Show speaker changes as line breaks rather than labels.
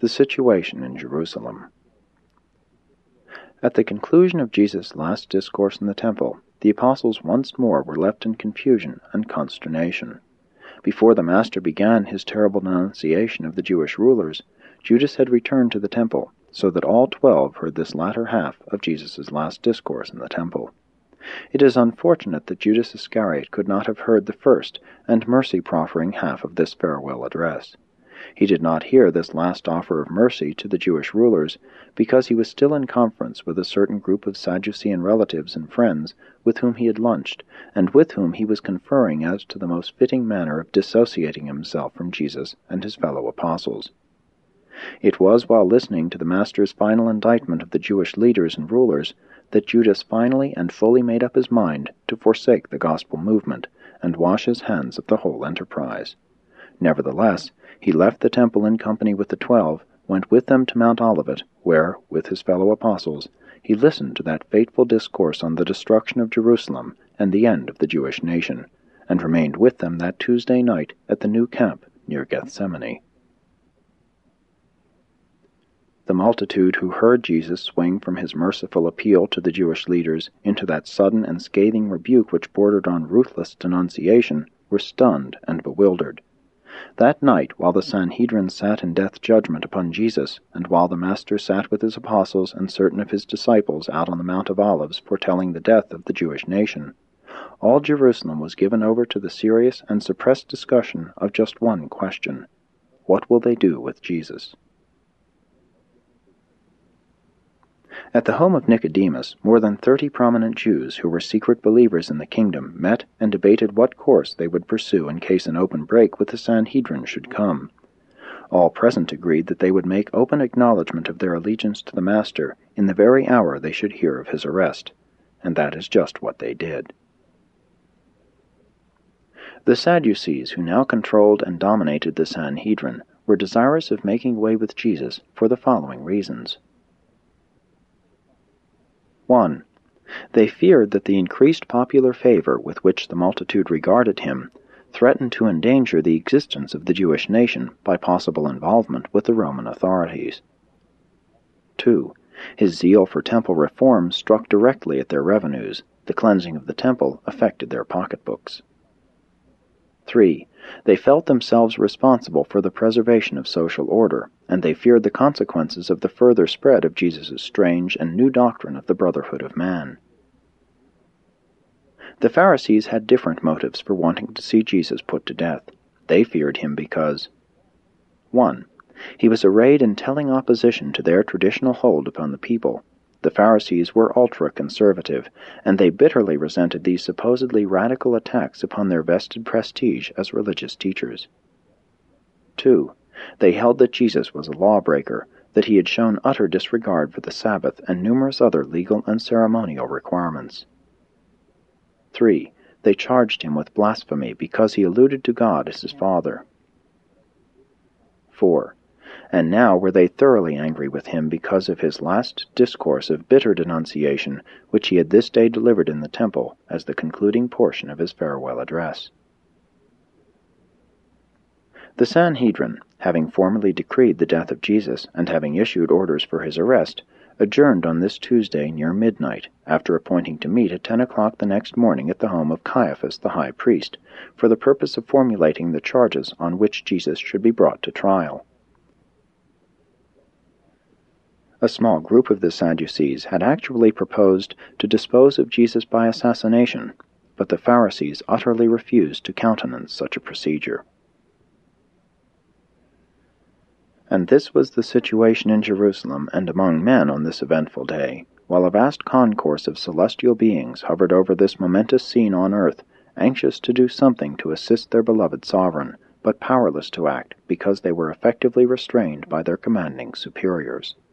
The situation in Jerusalem. At the conclusion of Jesus' last discourse in the temple, the apostles once more were left in confusion and consternation. Before the Master began his terrible denunciation of the Jewish rulers, Judas had returned to the temple, so that all 12 heard this latter half of Jesus' last discourse in the temple. It is unfortunate that Judas Iscariot could not have heard the first and mercy-proffering half of this farewell address. He did not hear this last offer of mercy to the Jewish rulers because he was still in conference with a certain group of Sadducean relatives and friends with whom he had lunched, and with whom he was conferring as to the most fitting manner of dissociating himself from Jesus and his fellow apostles. It was while listening to the Master's final indictment of the Jewish leaders and rulers that Judas finally and fully made up his mind to forsake the gospel movement and wash his hands of the whole enterprise. Nevertheless, he left the temple in company with the 12, went with them to Mount Olivet, where, with his fellow apostles, he listened to that fateful discourse on the destruction of Jerusalem and the end of the Jewish nation, and remained with them that Tuesday night at the new camp near Gethsemane. The multitude who heard Jesus swing from his merciful appeal to the Jewish leaders into that sudden and scathing rebuke which bordered on ruthless denunciation were stunned and bewildered. That night, while the Sanhedrin sat in death judgment upon Jesus, and while the Master sat with his apostles and certain of his disciples out on the Mount of Olives foretelling the death of the Jewish nation, all Jerusalem was given over to the serious and suppressed discussion of just one question: what will they do with Jesus? At the home of Nicodemus, more than 30 prominent Jews who were secret believers in the kingdom met and debated what course they would pursue in case an open break with the Sanhedrin should come. All present agreed that they would make open acknowledgment of their allegiance to the Master in the very hour they should hear of his arrest, and that is just what they did. The Sadducees, who now controlled and dominated the Sanhedrin, were desirous of making way with Jesus for the following reasons. 1. They feared that the increased popular favor with which the multitude regarded him threatened to endanger the existence of the Jewish nation by possible involvement with the Roman authorities. 2. His zeal for temple reform struck directly at their revenues. The cleansing of the temple affected their pocketbooks. 3. They felt themselves responsible for the preservation of social order, and they feared the consequences of the further spread of Jesus' strange and new doctrine of the brotherhood of man. The Pharisees had different motives for wanting to see Jesus put to death. They feared him because 1. He was arrayed in telling opposition to their traditional hold upon the people. The Pharisees were ultra-conservative, and they bitterly resented these supposedly radical attacks upon their vested prestige as religious teachers. 2. They held that Jesus was a lawbreaker, that he had shown utter disregard for the Sabbath and numerous other legal and ceremonial requirements. 3. They charged him with blasphemy because he alluded to God as his Father. 4. And now were they thoroughly angry with him because of his last discourse of bitter denunciation, which he had this day delivered in the temple as the concluding portion of his farewell address. The Sanhedrin, having formally decreed the death of Jesus and having issued orders for his arrest, adjourned on this Tuesday near midnight, after appointing to meet at 10 o'clock the next morning at the home of Caiaphas the high priest, for the purpose of formulating the charges on which Jesus should be brought to trial. A small group of the Sadducees had actually proposed to dispose of Jesus by assassination, but the Pharisees utterly refused to countenance such a procedure. And this was the situation in Jerusalem and among men on this eventful day, while a vast concourse of celestial beings hovered over this momentous scene on earth, anxious to do something to assist their beloved sovereign, but powerless to act because they were effectively restrained by their commanding superiors.